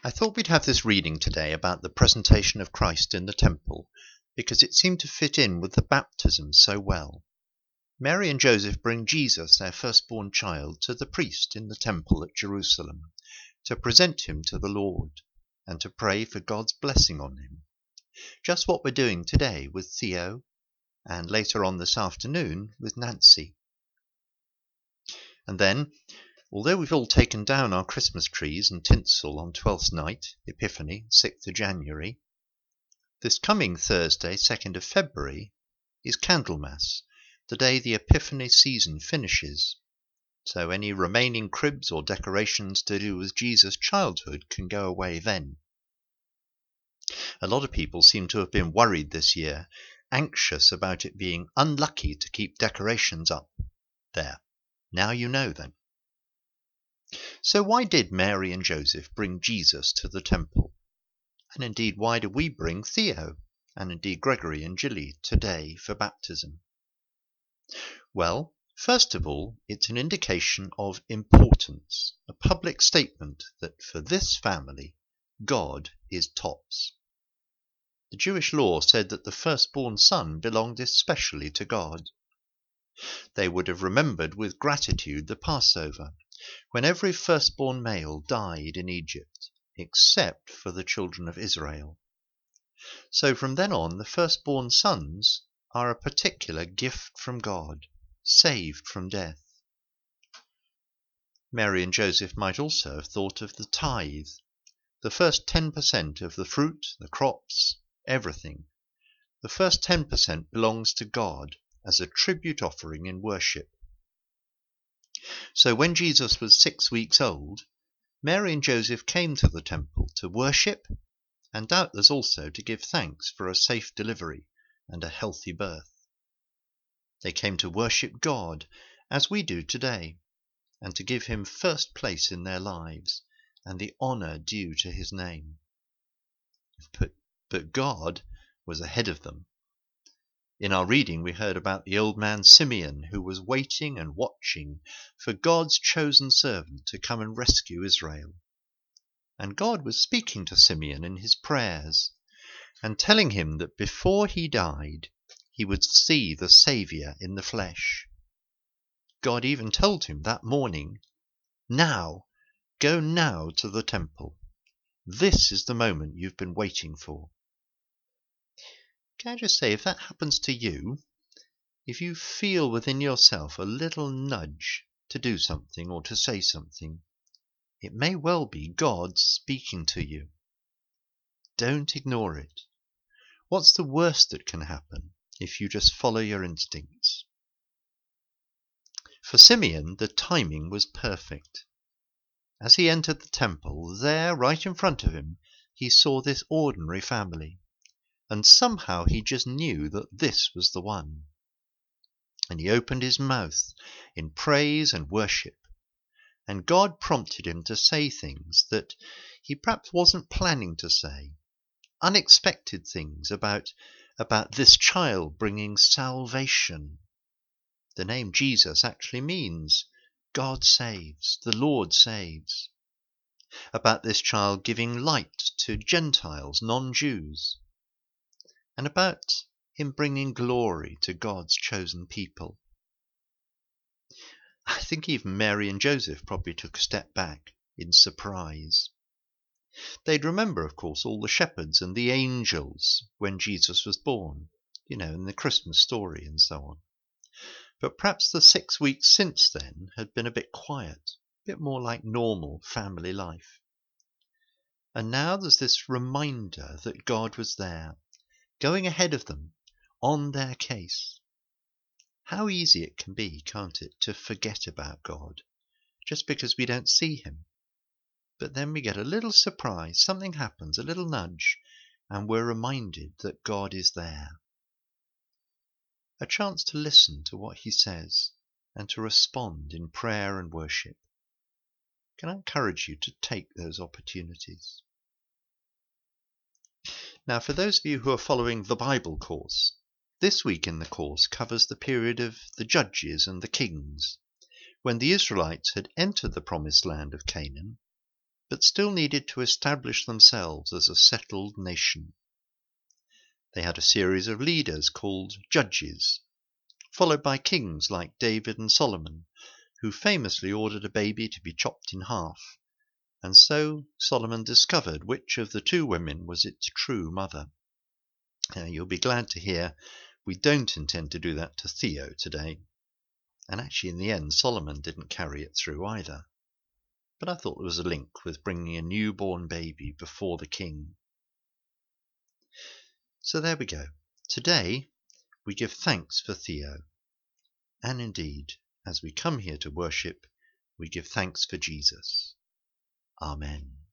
I thought we'd have this reading today about the presentation of Christ in the temple because it seemed to fit in with the baptism so well. Mary and Joseph bring Jesus, their firstborn child, to the priest in the temple at Jerusalem to present him to the Lord and to pray for God's blessing on him. Just what we're doing today with Theo and later on this afternoon with Nancy. And then, although we've all taken down our Christmas trees and tinsel on Twelfth Night, Epiphany, 6th of January, this coming Thursday, 2nd of February, is Candlemas, the day the Epiphany season finishes. So any remaining cribs or decorations to do with Jesus' childhood can go away then. A lot of people seem to have been worried this year, anxious about it being unlucky to keep decorations up. There. Now you know then. So why did Mary and Joseph bring Jesus to the temple? And indeed, why do we bring Theo, and indeed Gregory and Gilly, today for baptism? Well, first of all, it's an indication of importance, a public statement that for this family, God is tops. The Jewish law said that the firstborn son belonged especially to God. They would have remembered with gratitude the Passover, when every firstborn male died in Egypt, except for the children of Israel. So from then on, the firstborn sons are a particular gift from God, saved from death. Mary and Joseph might also have thought of the tithe, the first 10% of the fruit, the crops, everything. The first 10% belongs to God as a tribute offering in worship. So when Jesus was 6 weeks old, Mary and Joseph came to the temple to worship and doubtless also to give thanks for a safe delivery and a healthy birth. They came to worship God as we do today and to give him first place in their lives and the honour due to his name. But God was ahead of them. In our reading we heard about the old man Simeon, who was waiting and watching for God's chosen servant to come and rescue Israel. And God was speaking to Simeon in his prayers and telling him that before he died, he would see the Saviour in the flesh. God even told him that morning, "Now, go now to the temple. This is the moment you've been waiting for." Can I just say, if that happens to you, if you feel within yourself a little nudge to do something or to say something, it may well be God speaking to you. Don't ignore it. What's the worst that can happen if you just follow your instincts? For Simeon, the timing was perfect. As he entered the temple, there, right in front of him, he saw this ordinary family. And somehow he just knew that this was the one. And he opened his mouth in praise and worship. And God prompted him to say things that he perhaps wasn't planning to say. Unexpected things about this child bringing salvation. The name Jesus actually means God saves, the Lord saves. About this child giving light to Gentiles, non-Jews. And about him bringing glory to God's chosen people. I think even Mary and Joseph probably took a step back in surprise. They'd remember, of course, all the shepherds and the angels when Jesus was born, in the Christmas story and so on. But perhaps the 6 weeks since then had been a bit quiet, a bit more like normal family life. And now there's this reminder that God was there, going ahead of them, on their case. How easy it can be, can't it, to forget about God, just because we don't see him. But then we get a little surprise, something happens, a little nudge, and we're reminded that God is there. A chance to listen to what he says, and to respond in prayer and worship. Can I encourage you to take those opportunities? Now, for those of you who are following the Bible course, this week in the course covers the period of the Judges and the Kings, when the Israelites had entered the promised land of Canaan, but still needed to establish themselves as a settled nation. They had a series of leaders called judges, followed by kings like David and Solomon, who famously ordered a baby to be chopped in half, and so Solomon discovered which of the two women was its true mother. You'll be glad to hear we don't intend to do that to Theo today. And actually, in the end, Solomon didn't carry it through either. But I thought there was a link with bringing a newborn baby before the king. So there we go. Today, we give thanks for Theo. And indeed, as we come here to worship, we give thanks for Jesus. Amen.